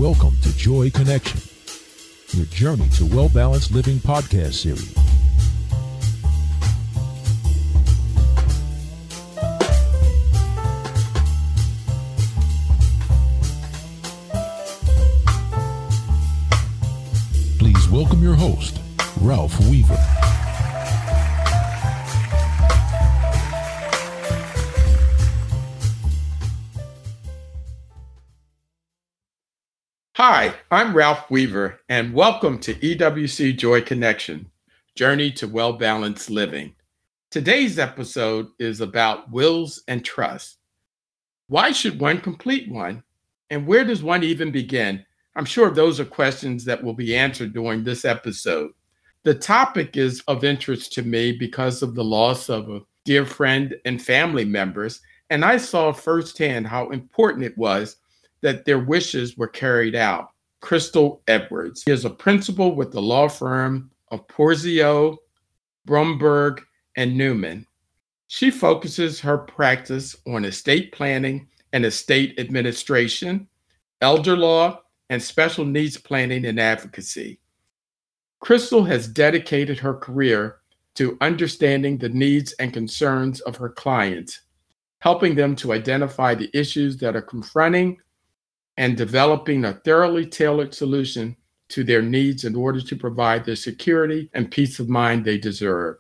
Welcome to Joy Connection, your journey to well-balanced living podcast series. Please welcome your host, Ralph Weaver. Hi, I'm Ralph Weaver, and welcome to EWC Joy Connection, Journey to Well-Balanced Living. Today's episode is about wills and trusts. Why should one complete one? And where does one even begin? I'm sure those are questions that will be answered during this episode. The topic is of interest to me because of the loss of a dear friend and family members, and I saw firsthand how important it was that their wishes were carried out. Crystal Edwards is a principal with the law firm of Porzio, Bromberg, and Newman. She focuses her practice on estate planning and estate administration, elder law, and special needs planning and advocacy. Crystal has dedicated her career to understanding the needs and concerns of her clients, helping them to identify the issues that are confronting and developing a thoroughly tailored solution to their needs in order to provide the security and peace of mind they deserve.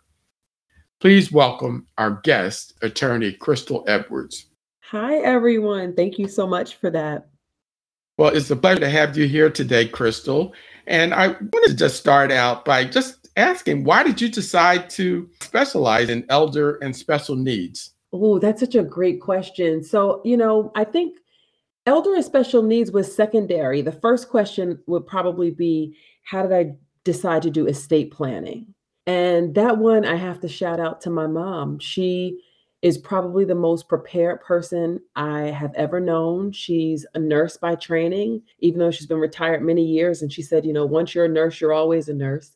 Please welcome our guest, attorney Crystal Edwards. Hi, everyone. Thank you so much for that. Well, it's a pleasure to have you here today, Crystal. And I wanted to just start out by just asking, why did you decide to specialize in elder and special needs? Oh, that's such a great question. So, I think elder and special needs was secondary. The first question would probably be, how did I decide to do estate planning? And that one, I have to shout out to my mom. She is probably the most prepared person I have ever known. She's a nurse by training, even though she's been retired many years. And she said, once you're a nurse, you're always a nurse.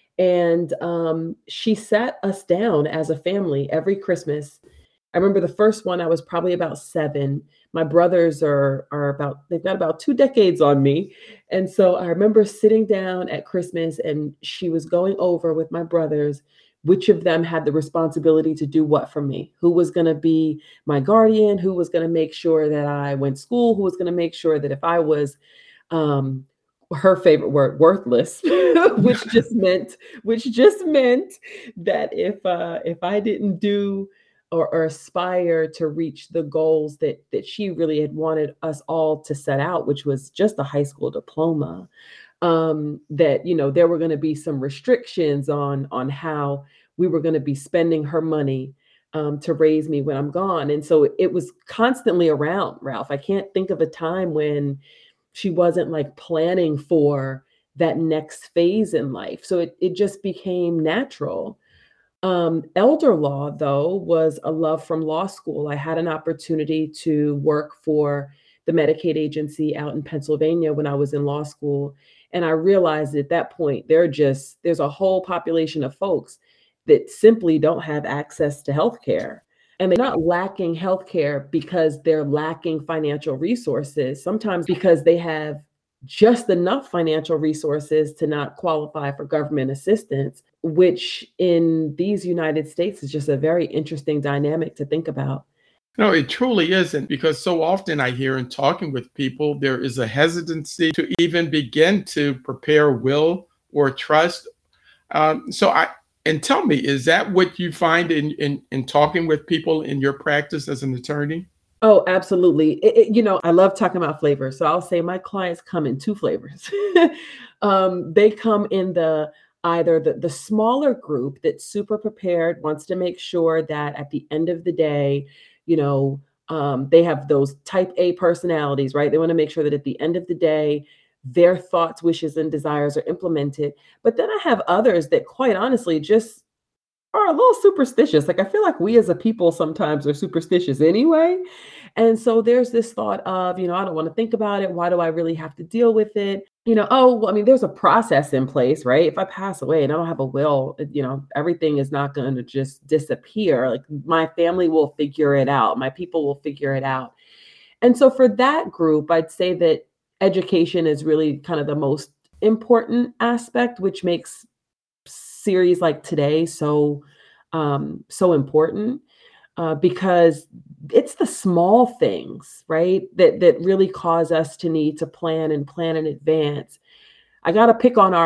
And she sat us down as a family every Christmas. I remember the first one, I was probably about 7. My brothers they've got about 2 decades on me. And so I remember sitting down at Christmas and she was going over with my brothers, which of them had the responsibility to do what for me, who was going to be my guardian, who was going to make sure that I went to school, who was going to make sure that if I was, her favorite word, worthless, which just meant that if I didn't do or aspire to reach the goals that she really had wanted us all to set out, which was just a high school diploma, that, there were going to be some restrictions on how we were going to be spending her money to raise me when I'm gone. And so it was constantly around, Ralph. I can't think of a time when she wasn't like planning for that next phase in life. So it just became natural. Elder law, though, was a love from law school. I had an opportunity to work for the Medicaid agency out in Pennsylvania when I was in law school. And I realized at that point, there's a whole population of folks that simply don't have access to healthcare. And they're not lacking healthcare because they're lacking financial resources, sometimes because they have just enough financial resources to not qualify for government assistance, which in these United States is just a very interesting dynamic to think about. No, it truly isn't, because so often I hear in talking with people, there is a hesitancy to even begin to prepare a will or trust. And tell me, is that what you find in talking with people in your practice as an attorney? Oh, absolutely. I love talking about flavors. So I'll say my clients come in 2 flavors. They come in either the smaller group that's super prepared, wants to make sure that at the end of the day, they have those type A personalities, right? They want to make sure that at the end of the day, their thoughts, wishes, and desires are implemented. But then I have others that quite honestly just are a little superstitious. Like I feel like we as a people sometimes are superstitious anyway. And so there's this thought of, I don't want to think about it. Why do I really have to deal with it? There's a process in place, right? If I pass away and I don't have a will, everything is not going to just disappear. Like my family will figure it out. My people will figure it out. And so for that group, I'd say that education is really kind of the most important aspect, which makes series like today so important, because it's the small things, right, that really cause us to need to plan in advance. I got to pick on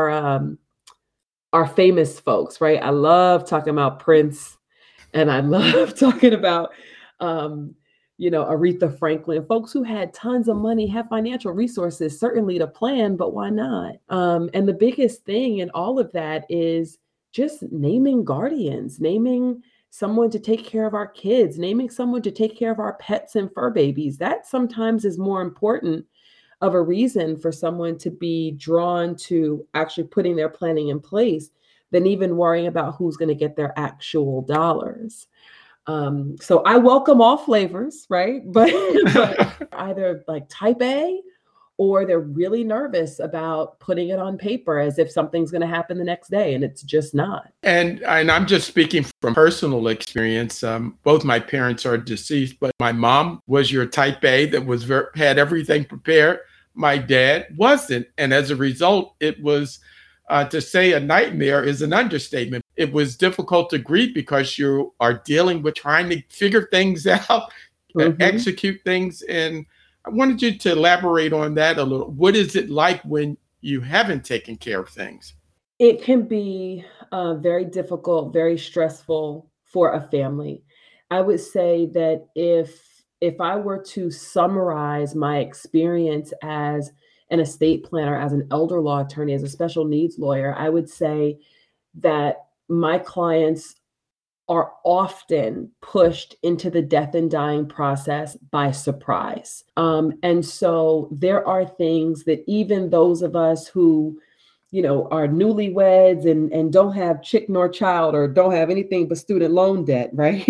our famous folks, right? I love talking about Prince, and I love talking about, um, Aretha Franklin, folks who had tons of money, have financial resources, certainly to plan, but why not? And the biggest thing in all of that is just naming guardians, naming someone to take care of our kids, naming someone to take care of our pets and fur babies. That sometimes is more important of a reason for someone to be drawn to actually putting their planning in place than even worrying about who's going to get their actual dollars. So I welcome all flavors, right? But either like type A, or they're really nervous about putting it on paper as if something's going to happen the next day, and it's just not. And I'm just speaking from personal experience. Both my parents are deceased, but my mom was your type A that was had everything prepared. My dad wasn't, and as a result, it was to say a nightmare is an understatement. It was difficult to grieve because you are dealing with trying to figure things out, Mhm. execute things, and I wanted you to elaborate on that a little. What is it like when you haven't taken care of things? It can be very difficult, very stressful for a family. I would say that if I were to summarize my experience as an estate planner, as an elder law attorney, as a special needs lawyer, I would say that my clients are often pushed into the death and dying process by surprise. And so there are things that even those of us who, are newlyweds and don't have chick nor child, or don't have anything but student loan debt, right?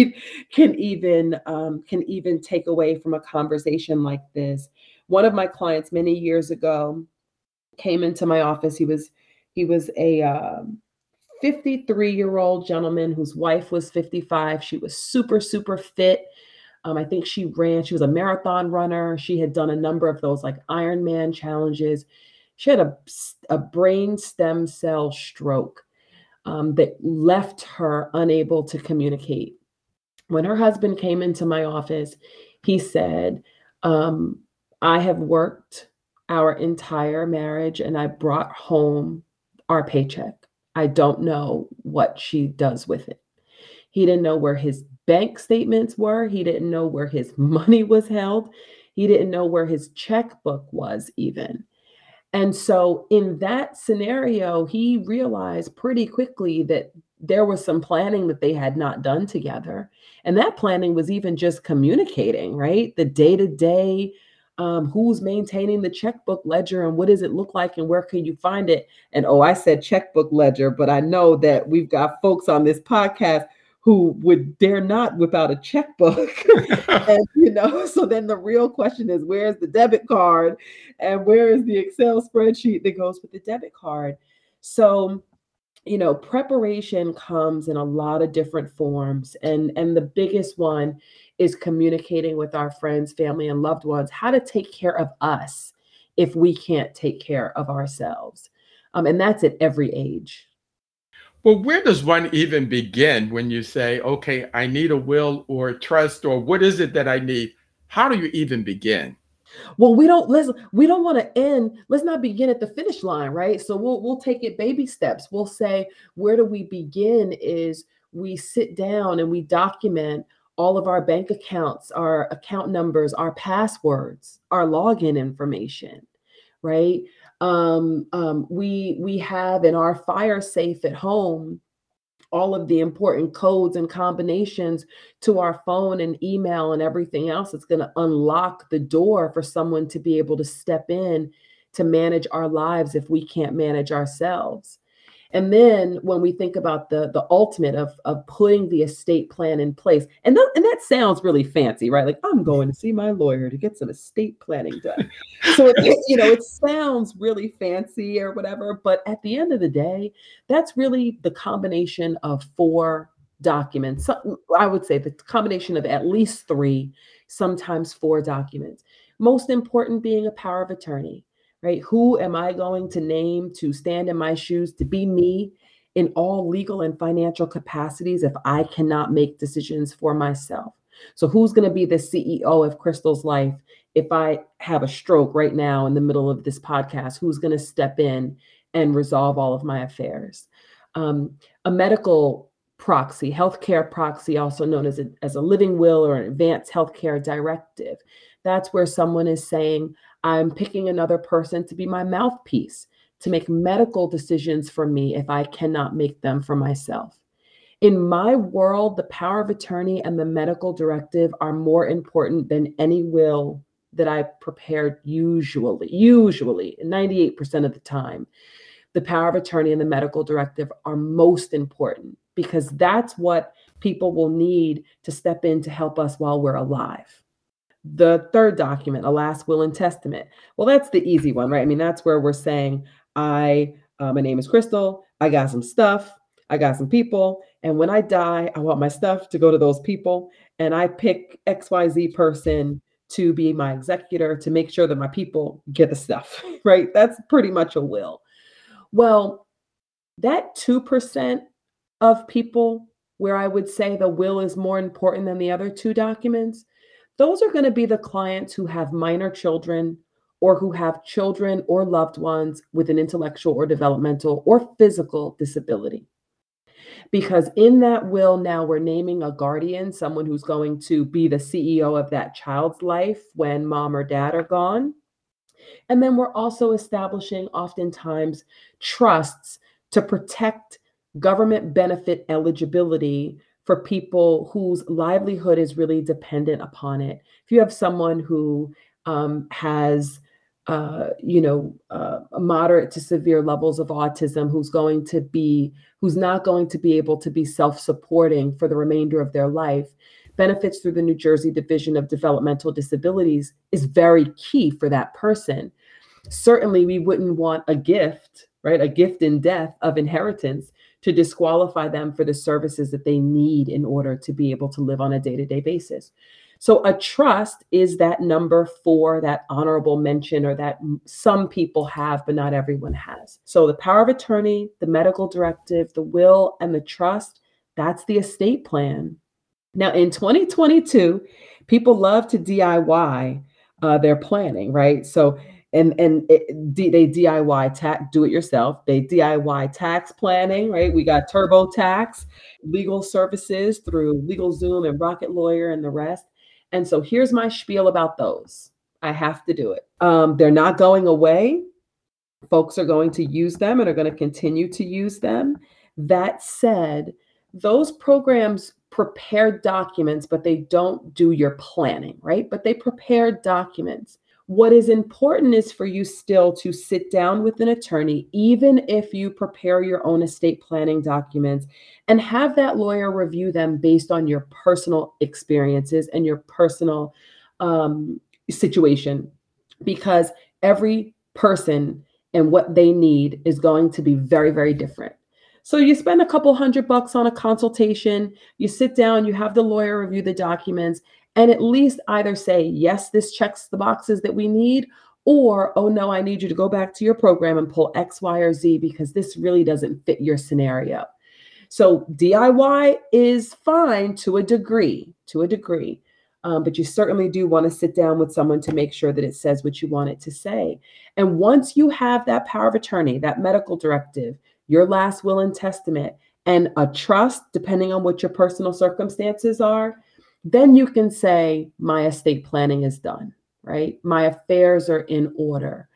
Can even take away from a conversation like this. One of my clients many years ago came into my office. He was a 53-year-old gentleman whose wife was 55. She was super, super fit. I think she was a marathon runner. She had done a number of those like Ironman challenges. She had a brain stem cell stroke that left her unable to communicate. When her husband came into my office, he said, um, I have worked our entire marriage and I brought home our paycheck. I don't know what she does with it. He didn't know where his bank statements were. He didn't know where his money was held. He didn't know where his checkbook was, even. And so, in that scenario, he realized pretty quickly that there was some planning that they had not done together. And that planning was even just communicating, right? The day to day, who's maintaining the checkbook ledger and what does it look like and where can you find it? And oh, I said checkbook ledger, but I know that we've got folks on this podcast who would dare not whip out a checkbook. And, so then the real question is, where's the debit card and where is the Excel spreadsheet that goes with the debit card? So, preparation comes in a lot of different forms. And the biggest one is communicating with our friends, family, and loved ones how to take care of us if we can't take care of ourselves. And that's at every age. Well, where does one even begin when you say, okay, I need a will or a trust, or what is it that I need? How do you even begin? Well, we don't want to end. Let's not begin at the finish line, right? So we'll take it baby steps. We'll say, where do we begin is we sit down and we document all of our bank accounts, our account numbers, our passwords, our login information, right? We have in our fire safe at home all of the important codes and combinations to our phone and email and everything else that's going to unlock the door for someone to be able to step in to manage our lives if we can't manage ourselves. And then when we think about the ultimate of putting the estate plan in place, and that sounds really fancy, right? Like I'm going to see my lawyer to get some estate planning done. So it sounds really fancy or whatever, but at the end of the day, that's really the combination of four documents. I would say the combination of at least three, sometimes four documents. Most important being a power of attorney, right? Who am I going to name to stand in my shoes to be me in all legal and financial capacities if I cannot make decisions for myself? So who's going to be the CEO of Crystal's life if I have a stroke right now in the middle of this podcast? Who's going to step in and resolve all of my affairs? A medical proxy, healthcare proxy, also known as a living will or an advanced healthcare directive. That's where someone is saying, I'm picking another person to be my mouthpiece to make medical decisions for me if I cannot make them for myself. In my world, the power of attorney and the medical directive are more important than any will that I prepared usually 98% of the time. The power of attorney and the medical directive are most important because that's what people will need to step in to help us while we're alive. The third document, a last will and testament. Well, that's the easy one, right? I mean, that's where we're saying, my name is Crystal. I got some stuff. I got some people. And when I die, I want my stuff to go to those people. And I pick XYZ person to be my executor to make sure that my people get the stuff, right? That's pretty much a will. Well, that 2% of people where I would say the will is more important than the other two documents, those are going to be the clients who have minor children or who have children or loved ones with an intellectual or developmental or physical disability. Because in that will, now we're naming a guardian, someone who's going to be the CEO of that child's life when mom or dad are gone. And then we're also establishing oftentimes trusts to protect government benefit eligibility for people whose livelihood is really dependent upon it. If you have someone who has, moderate to severe levels of autism, who's not going to be able to be self-supporting for the remainder of their life, benefits through the New Jersey Division of Developmental Disabilities is very key for that person. Certainly, we wouldn't want a gift, right? A gift in death of inheritance to disqualify them for the services that they need in order to be able to live on a day-to-day basis. So a trust is that number 4, that honorable mention, or that some people have, but not everyone has. So the power of attorney, the medical directive, the will, and the trust, that's the estate plan. Now, in 2022, people love to DIY their planning, right? So, they DIY do it yourself. They DIY tax planning, right? We got TurboTax, legal services through LegalZoom and Rocket Lawyer and the rest. And so here's my spiel about those. I have to do it. They're not going away. Folks are going to use them and are going to continue to use them. That said, those programs prepare documents, but they don't do your planning, right? But they prepare documents. What is important is for you still to sit down with an attorney, even if you prepare your own estate planning documents, and have that lawyer review them based on your personal experiences and your personal situation, because every person and what they need is going to be very, very different. So you spend a couple $100 on a consultation, you sit down, you have the lawyer review the documents, and at least either say, yes, this checks the boxes that we need, or, oh no, I need you to go back to your program and pull X, Y, or Z because this really doesn't fit your scenario. So DIY is fine to a degree, but you certainly do want to sit down with someone to make sure that it says what you want it to say. And once you have that power of attorney, that medical directive, your last will and testament, and a trust, depending on what your personal circumstances are, then you can say, my estate planning is done, right? My affairs are in order.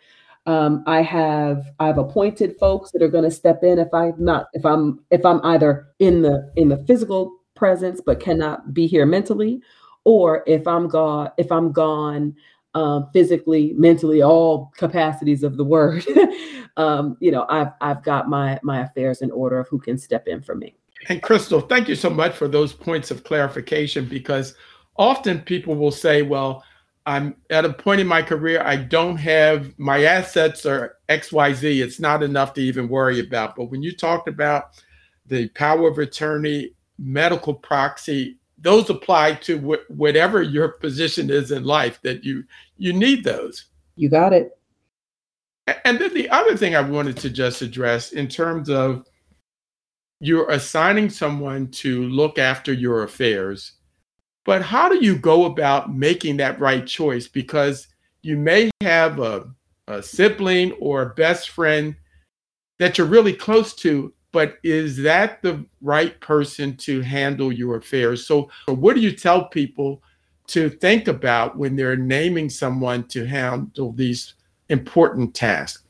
I've appointed folks that are going to step in if I'm either in the physical presence but cannot be here mentally, or if I'm gone physically, mentally, all capacities of the word. I've got my affairs in order of who can step in for me. And Crystal, thank you so much for those points of clarification, because often people will say, well, I'm at a point in my career, I don't have, my assets are XYZ. It's not enough to even worry about. But when you talked about the power of attorney, medical proxy, those apply to whatever your position is in life, that you need those. You got it. And then the other thing I wanted to just address in terms of you're assigning someone to look after your affairs, but how do you go about making that right choice? Because you may have a sibling or a best friend that you're really close to, but is that the right person to handle your affairs? So what do you tell people to think about when they're naming someone to handle these important tasks?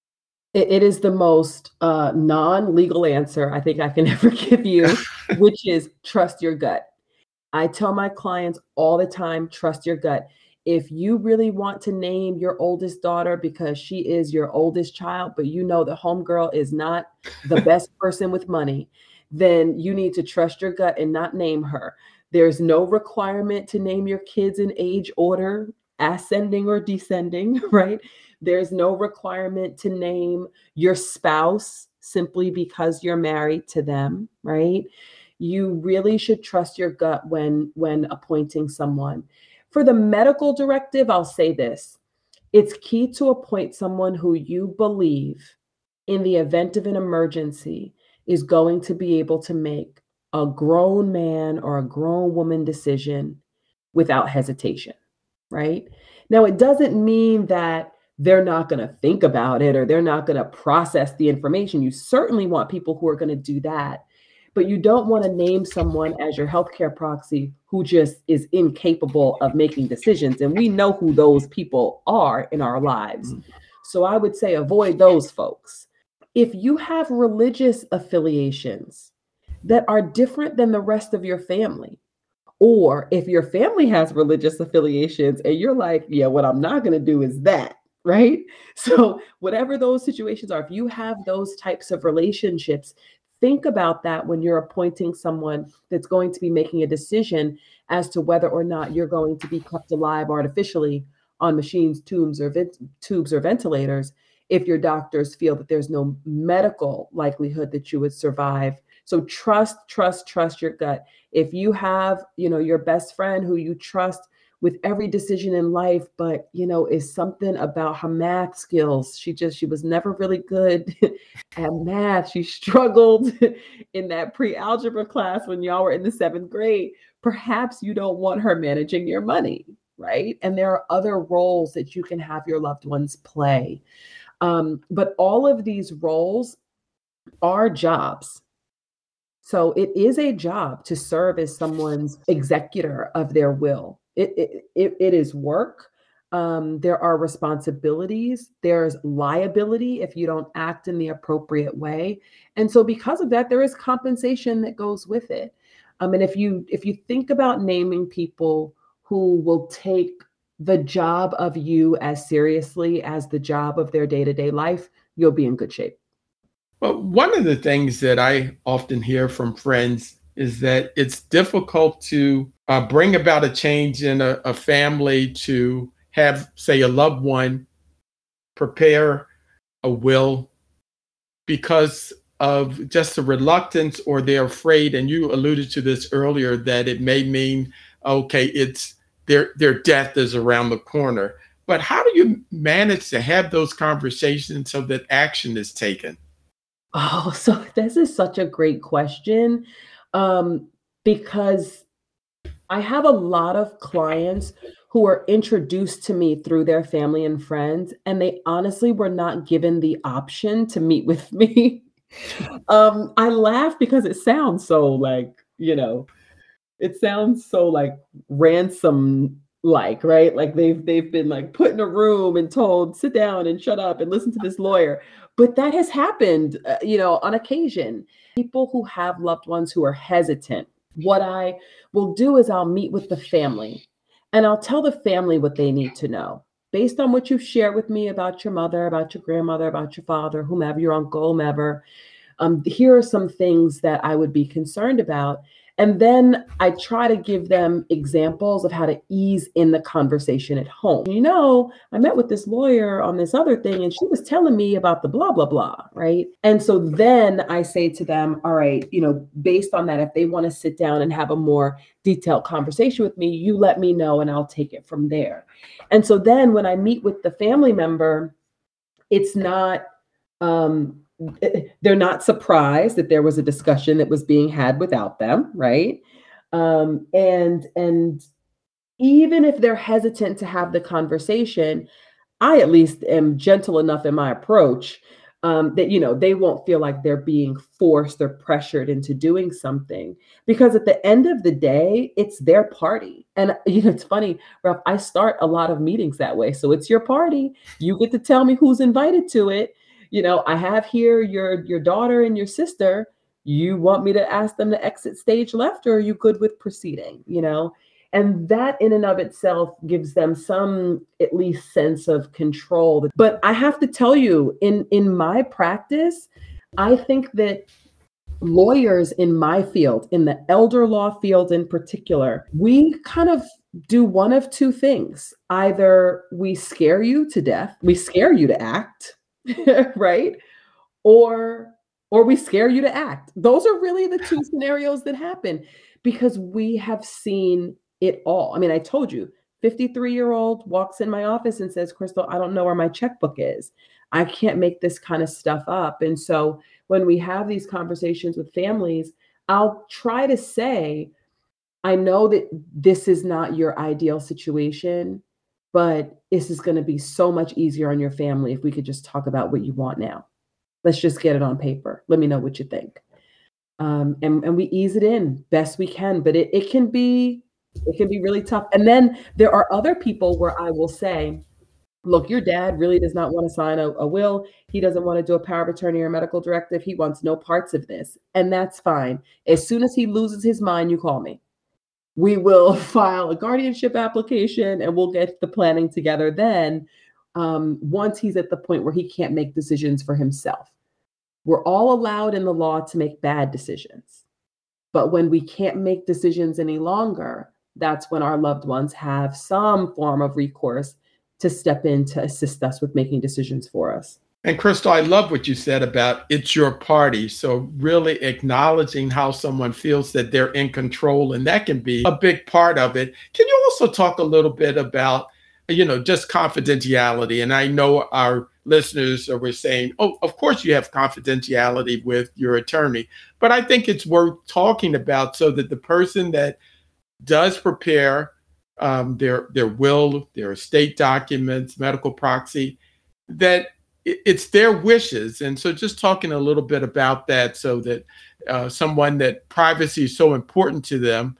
It is the most non-legal answer I think I can ever give you, which is trust your gut. I tell my clients all the time, trust your gut. If you really want to name your oldest daughter because she is your oldest child, but you know the homegirl is not the best person with money, then you need to trust your gut and not name her. There's no requirement to name your kids in age order, ascending or descending, right? There's no requirement to name your spouse simply because you're married to them, right? You really should trust your gut when appointing someone. For the medical directive, I'll say this. It's key to appoint someone who you believe, in the event of an emergency, is going to be able to make a grown man or a grown woman decision without hesitation, right? Now, it doesn't mean that they're not going to think about it or they're not going to process the information. You certainly want people who are going to do that. But you don't want to name someone as your healthcare proxy who just is incapable of making decisions. And we know who those people are in our lives. So I would say avoid those folks. If you have religious affiliations that are different than the rest of your family, or if your family has religious affiliations and you're like, yeah, what I'm not going to do is that, right? So whatever those situations are, if you have those types of relationships, think about that when you're appointing someone that's going to be making a decision as to whether or not you're going to be kept alive artificially on machines, tubes, or ventilators, if your doctors feel that there's no medical likelihood that you would survive. So trust your gut. If you have, your best friend who you trust with every decision in life, but is something about her math skills. She was never really good at math. She struggled in that pre-algebra class when y'all were in the 7th grade. Perhaps you don't want her managing your money, right? And there are other roles that you can have your loved ones play. But all of these roles are jobs. So it is a job to serve as someone's executor of their will. It is work. There are responsibilities. There's liability if you don't act in the appropriate way. And so because of that, there is compensation that goes with it. And if you think about naming people who will take the job of you as seriously as the job of their day-to-day life, you'll be in good shape. Well, one of the things that I often hear from friends is that it's difficult to bring about a change in a family to have, say, a loved one prepare a will because of just the reluctance, or they're afraid, and you alluded to this earlier, that it may mean, okay, it's their death is around the corner. But how do you manage to have those conversations so that action is taken? Oh, so this is such a great question, because I have a lot of clients who are introduced to me through their family and friends, and they honestly were not given the option to meet with me. I laugh because it sounds so like, it sounds so like ransom like, right? Like they've been like put in a room and told, sit down and shut up and listen to this lawyer. But that has happened, on occasion. People who have loved ones who are hesitant. What I will do is I'll meet with the family and I'll tell the family what they need to know based on what you've shared with me about your mother, about your grandmother, about your father, whomever, your uncle, whomever. Here are some things that I would be concerned about. And then I try to give them examples of how to ease in the conversation at home. I met with this lawyer on this other thing, and she was telling me about the blah, blah, blah. Right. And so then I say to them, all right, based on that, if they want to sit down and have a more detailed conversation with me, you let me know and I'll take it from there. And so then when I meet with the family member, it's not, they're not surprised that there was a discussion that was being had without them, right? And even if they're hesitant to have the conversation, I at least am gentle enough in my approach that they won't feel like they're being forced or pressured into doing something, because at the end of the day, it's their party. And it's funny, Ralph, I start a lot of meetings that way. So it's your party. You get to tell me who's invited to it. I have here your daughter and your sister. You want me to ask them to exit stage left, or are you good with proceeding? And that in and of itself gives them some at least sense of control. But I have to tell you, in my practice, I think that lawyers in my field, in the elder law field in particular, we kind of do one of two things. Either we scare you to death, we scare you to act, right? Or we scare you to act. Those are really the two scenarios that happen, because we have seen it all. I mean, I told you, 53-year-old walks in my office and says, Crystal, I don't know where my checkbook is. I can't make this kind of stuff up. And so when we have these conversations with families, I'll try to say, I know that this is not your ideal situation, but this is going to be so much easier on your family if we could just talk about what you want now. Let's just get it on paper. Let me know what you think. And we ease it in best we can, but it can be really tough. And then there are other people where I will say, look, your dad really does not want to sign a will. He doesn't want to do a power of attorney or medical directive. He wants no parts of this. And that's fine. As soon as he loses his mind, you call me. We will file a guardianship application and we'll get the planning together then, once he's at the point where he can't make decisions for himself. We're all allowed in the law to make bad decisions. But when we can't make decisions any longer, that's when our loved ones have some form of recourse to step in to assist us with making decisions for us. And Crystal, I love what you said about it's your party. So really acknowledging how someone feels that they're in control, and that can be a big part of it. Can you also talk a little bit about, just confidentiality? And I know our listeners were saying, oh, of course you have confidentiality with your attorney, but I think it's worth talking about so that the person that does prepare their will, their estate documents, medical proxy, that it's their wishes. And so just talking a little bit about that, so that someone that privacy is so important to them,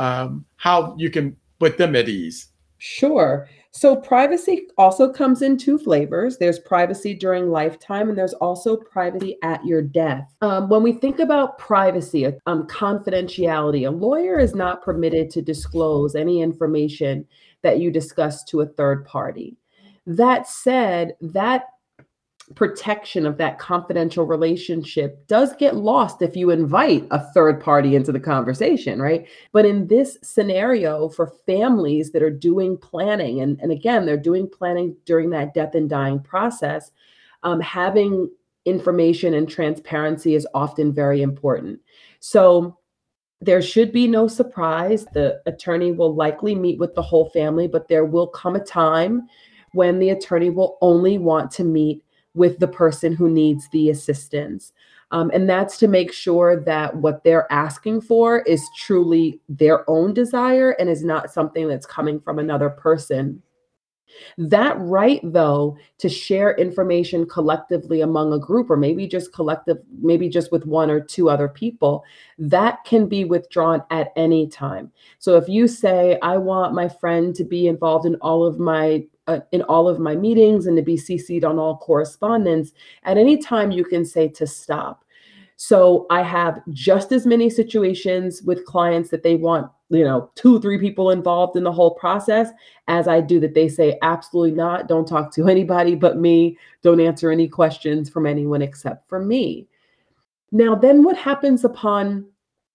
how you can put them at ease. Sure. So privacy also comes in two flavors. There's privacy during lifetime, and there's also privacy at your death. When we think about privacy, confidentiality, a lawyer is not permitted to disclose any information that you discuss to a third party. That said, that protection of that confidential relationship does get lost if you invite a third party into the conversation, right? But in this scenario, for families that are doing planning, and again, they're doing planning during that death and dying process, having information and transparency is often very important. So there should be no surprise. The attorney will likely meet with the whole family, but there will come a time when the attorney will only want to meet with the person who needs the assistance. And that's to make sure that what they're asking for is truly their own desire and is not something that's coming from another person. That right, though, to share information collectively among a group, or maybe just with one or two other people, that can be withdrawn at any time. So if you say, I want my friend to be involved in all of my meetings and to be CC'd on all correspondence, at any time you can say to stop. So I have just as many situations with clients that they want, 2-3 people involved in the whole process, as I do that they say, absolutely not. Don't talk to anybody but me. Don't answer any questions from anyone except for me. Now, then what happens upon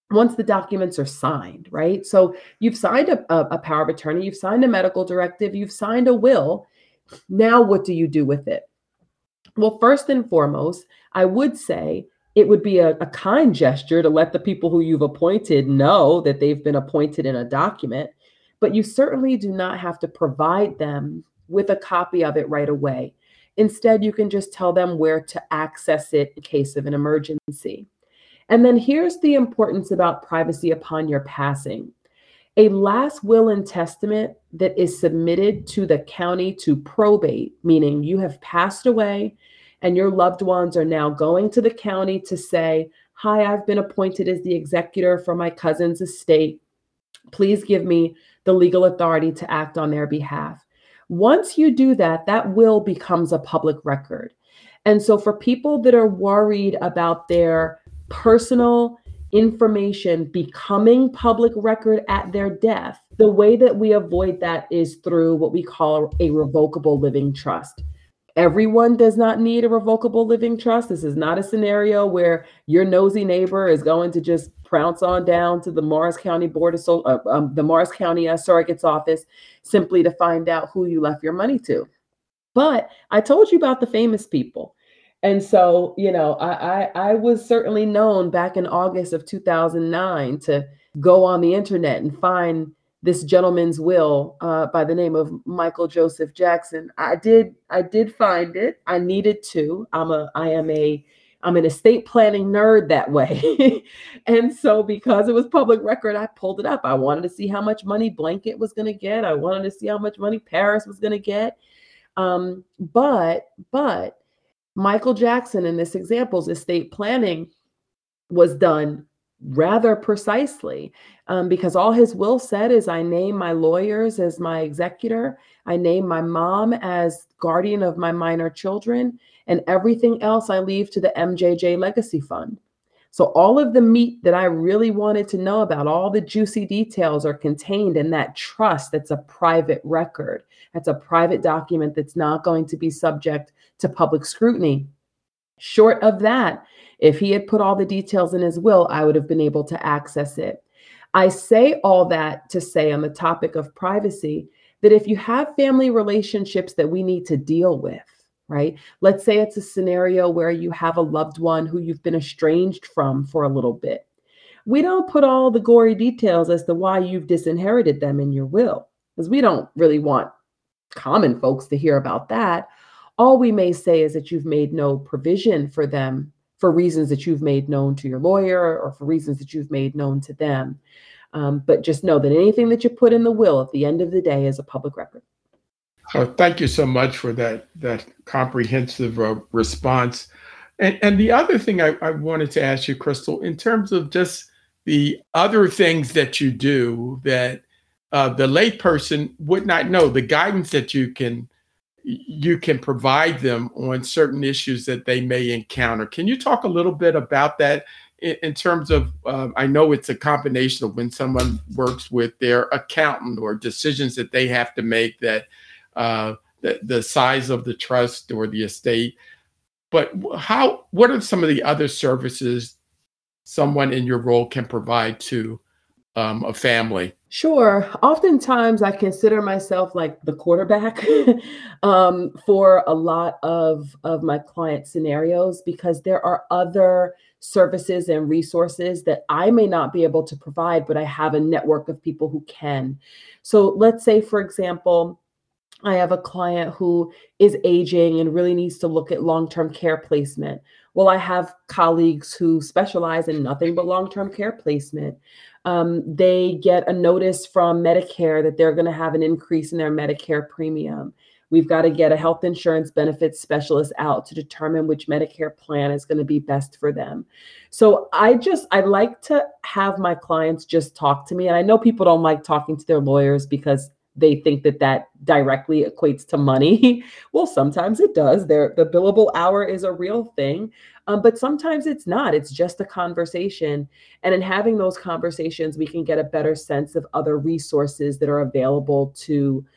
once the documents are signed, right? So you've signed a power of attorney, you've signed a medical directive, you've signed a will. Now, what do you do with it? Well, first and foremost, I would say it would be a kind gesture to let the people who you've appointed know that they've been appointed in a document, but you certainly do not have to provide them with a copy of it right away. Instead, you can just tell them where to access it in case of an emergency. And then here's the importance about privacy upon your passing. A last will and testament that is submitted to the county to probate, meaning you have passed away and your loved ones are now going to the county to say, "Hi, I've been appointed as the executor for my cousin's estate. Please give me the legal authority to act on their behalf." Once you do that, that will becomes a public record. And so for people that are worried about their personal information becoming public record at their death, the way that we avoid that is through what we call a revocable living trust. Everyone does not need a revocable living trust. This is not a scenario where your nosy neighbor is going to just prounce on down to the Morris County the Morris County Surrogate's office simply to find out who you left your money to. But I told you about the famous people. And so, I was certainly known back in August of 2009 to go on the internet and find this gentleman's will by the name of Michael Joseph Jackson. I did find it. I needed to. I'm an estate planning nerd that way. And so because it was public record, I pulled it up. I wanted to see how much money Blanket was going to get. I wanted to see how much money Paris was going to get. But Michael Jackson in this example's estate planning was done rather precisely because all his will said is I name my lawyers as my executor, I name my mom as guardian of my minor children, and everything else I leave to the MJJ Legacy Fund. So all of the meat that I really wanted to know about, all the juicy details are contained in that trust that's a private record. That's a private document that's not going to be subject to public scrutiny. Short of that, if he had put all the details in his will, I would have been able to access it. I say all that to say on the topic of privacy, that if you have family relationships that we need to deal with, right? Let's say it's a scenario where you have a loved one who you've been estranged from for a little bit. We don't put all the gory details as to why you've disinherited them in your will, because we don't really want common folks to hear about that. All we may say is that you've made no provision for them for reasons that you've made known to your lawyer or for reasons that you've made known to them. But just know that anything that you put in the will at the end of the day is a public record. Oh, thank you so much for that comprehensive response. And the other thing I wanted to ask you, Crystal, in terms of just the other things that you do that the layperson would not know, the guidance that you can provide them on certain issues that they may encounter. Can you talk a little bit about that in terms of, I know it's a combination of when someone works with their accountant or decisions that they have to make that the size of the trust or the estate, but what are some of the other services someone in your role can provide to a family? Sure. Oftentimes I consider myself like the quarterback for a lot of my client scenarios because there are other services and resources that I may not be able to provide, but I have a network of people who can. So let's say, for example, I have a client who is aging and really needs to look at long-term care placement. Well, I have colleagues who specialize in nothing but long-term care placement. They get a notice from Medicare that they're going to have an increase in their Medicare premium. We've got to get a health insurance benefits specialist out to determine which Medicare plan is going to be best for them. So I like to have my clients just talk to me. And I know people don't like talking to their lawyers because they think that directly equates to money. Well, sometimes it does. The billable hour is a real thing, but sometimes it's not. It's just a conversation. And in having those conversations, we can get a better sense of other resources that are available to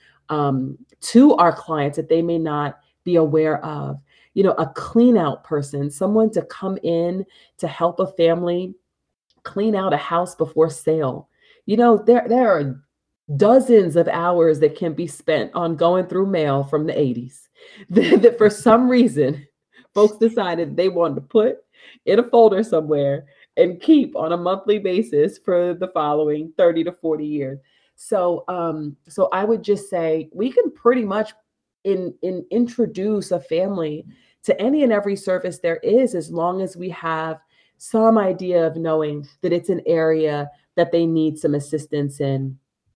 our clients that they may not be aware of. A clean out person, someone to come in to help a family clean out a house before sale. There are dozens of hours that can be spent on going through mail from the 80s that for some reason folks decided they wanted to put in a folder somewhere and keep on a monthly basis for the following 30 to 40 years. So I would just say we can pretty much introduce a family to any and every service there is, as long as we have some idea of knowing that it's an area that they need some assistance in.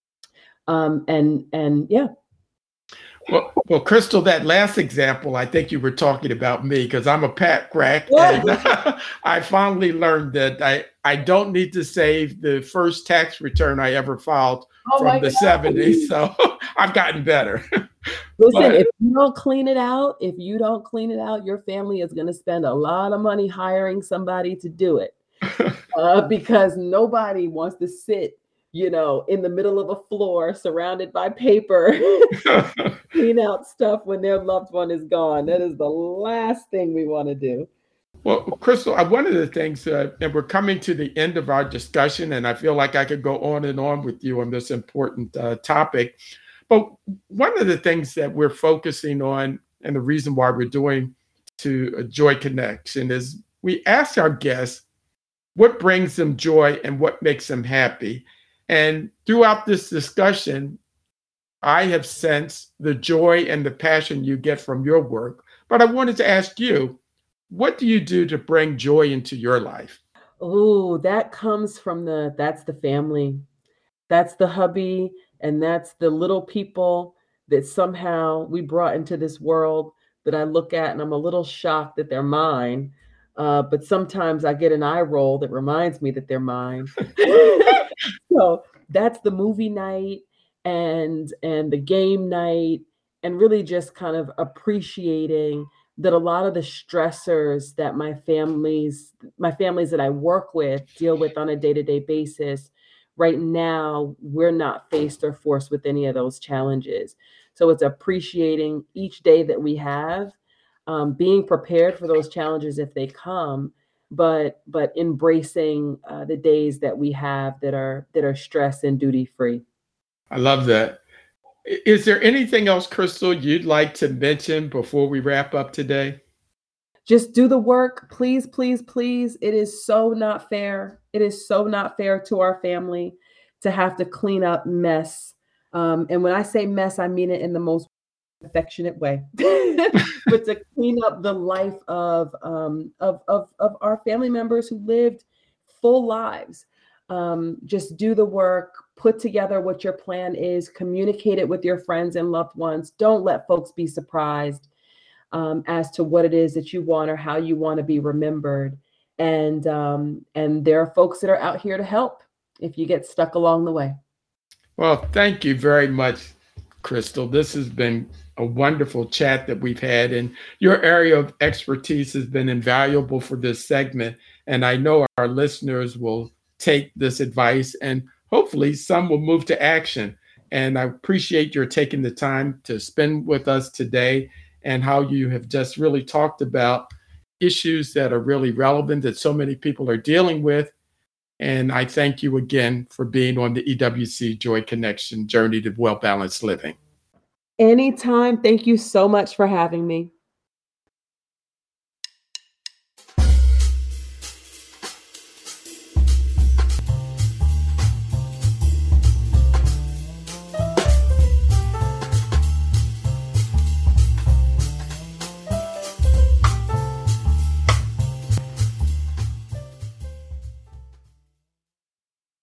And yeah. Well, Crystal, that last example, I think you were talking about me because I'm a Pat Crack. And I finally learned that I don't need to save the first tax return I ever filed from the 70s. So I've gotten better. Listen, if you don't clean it out, your family is going to spend a lot of money hiring somebody to do it because nobody wants to sit in the middle of a floor surrounded by paper, clean out stuff when their loved one is gone. That is the last thing we want to do. Well, Crystal, one of the things, and we're coming to the end of our discussion, and I feel like I could go on and on with you on this important topic. But one of the things that we're focusing on, and the reason why we're doing to Joy Connection, is we ask our guests what brings them joy and what makes them happy. And throughout this discussion, I have sensed the joy and the passion you get from your work. But I wanted to ask you, what do you do to bring joy into your life? Oh, that comes from that's the family. That's the hubby, and that's the little people that somehow we brought into this world that I look at and I'm a little shocked that they're mine. But sometimes I get an eye roll that reminds me that they're mine. So that's the movie night and the game night, and really just kind of appreciating that a lot of the stressors that my families that I work with deal with on a day-to-day basis, right now, we're not faced or forced with any of those challenges. So it's appreciating each day that we have, being prepared for those challenges if they come, but embracing the days that we have that are stress and duty free. I love that. Is there anything else, Crystal, you'd like to mention before we wrap up today? Just do the work, please, please, please. It is so not fair. It is so not fair to our family to have to clean up mess. And when I say mess, I mean it in the most affectionate way. But to clean up the life of our family members who lived full lives. Just do the work, put together what your plan is, communicate it with your friends and loved ones. Don't let folks be surprised as to what it is that you want or how you want to be remembered. And there are folks that are out here to help if you get stuck along the way. Well, thank you very much, Crystal. This has been a wonderful chat that we've had, and your area of expertise has been invaluable for this segment. And I know our listeners will take this advice and hopefully some will move to action. And I appreciate your taking the time to spend with us today and how you have just really talked about issues that are really relevant that so many people are dealing with. And I thank you again for being on the EWC Joy Connection Journey to Well-Balanced Living. Anytime. Thank you so much for having me.